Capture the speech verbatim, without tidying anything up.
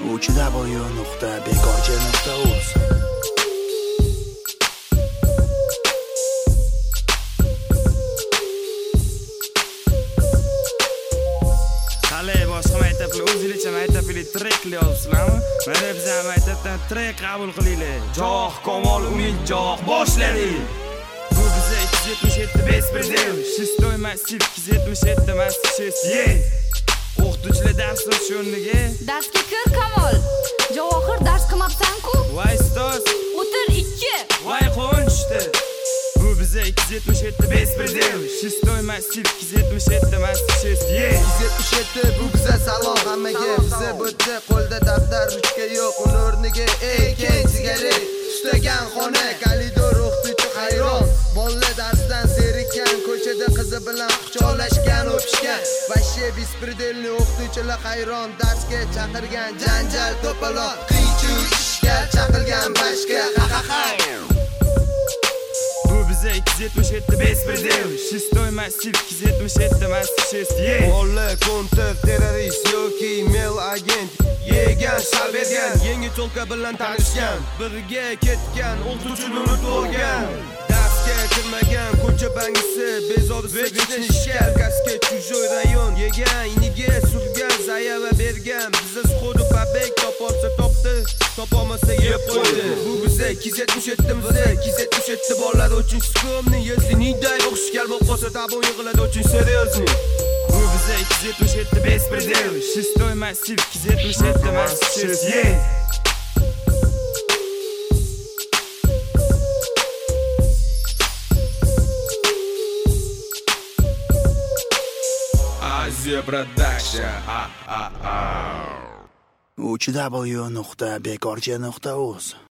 uch w nuqta bekorchi nuqta uz. Hali boshqa maktablar o'zingizcha maktabli trek qilyapsizlarmi? Mana biz ham maktabdan trek qabul qilaylik. Jo'q, Komol, Umid, jo'q, boshladik. Bu bizga ikki yuz yetmish yetti bespredel, шестой massiv ikki yuz yetmish yetti massiv шесть. Ye. O'qituvchilar dars o'tish o'rniga darsga kir Kamol. Javohir dars qilmabsan-ku? Voy ustoz, O'tir ikki. voy qovunchdi. Bu bizga ikki yuz yetmish yetti bespredel, шестой massiv ikki yuz yetmish yetti massiv шесть. Ye. ikki yuz yetmish yetti bu biza salom hammaga. Biza bo'tdi qo'lda daftar ruchka yo'q, uni o'rniga ey keng sigaret tustagan xona, kalidor o'qituvchi hayron. Bolla darsdan zerikkan, ko'chada qizi bilan quchoqlashgan, o'pishgan. Vashye bespredelni o'qituvchilar hayron, darsga chaqirgan janjal to'polon, qiy-chuv ishga chaqirgan bashka. Ha ha ha. Bu bizga ikki yuz yetmish yetti bespredel, шестой massiv ikki yuz yetmish yetti massiv шесть. Ye. Bolla konter terrorist yoki mail agent, yegan shal bergan, yangi to'lqa bilan tanishgan, birga ketgan, o'qituvchini unutib olgan. Darsga kirmagan ko'cha bangisi, bezori вечный ishkal, gaske чужой rayon, yegan iniga surgan, zayava bergan, bizni sxodu babek topolsa topdi, topolmasa yeb qo'ydi. Bu bizga ikki yuz yetmish yetti bizga ikki yuz yetmish yetti bolalar uchun skomni, если не дай o'qish kel bo'lib qolsa tabon yig'iladi uchun серьезный. Bu bizga ikki yuz yetmish yetti bespredel, шестой massiv ikki yuz yetmish yetti massiv шесть. Ye. Asia Production. uch w nuqta bekorchi nuqta uz.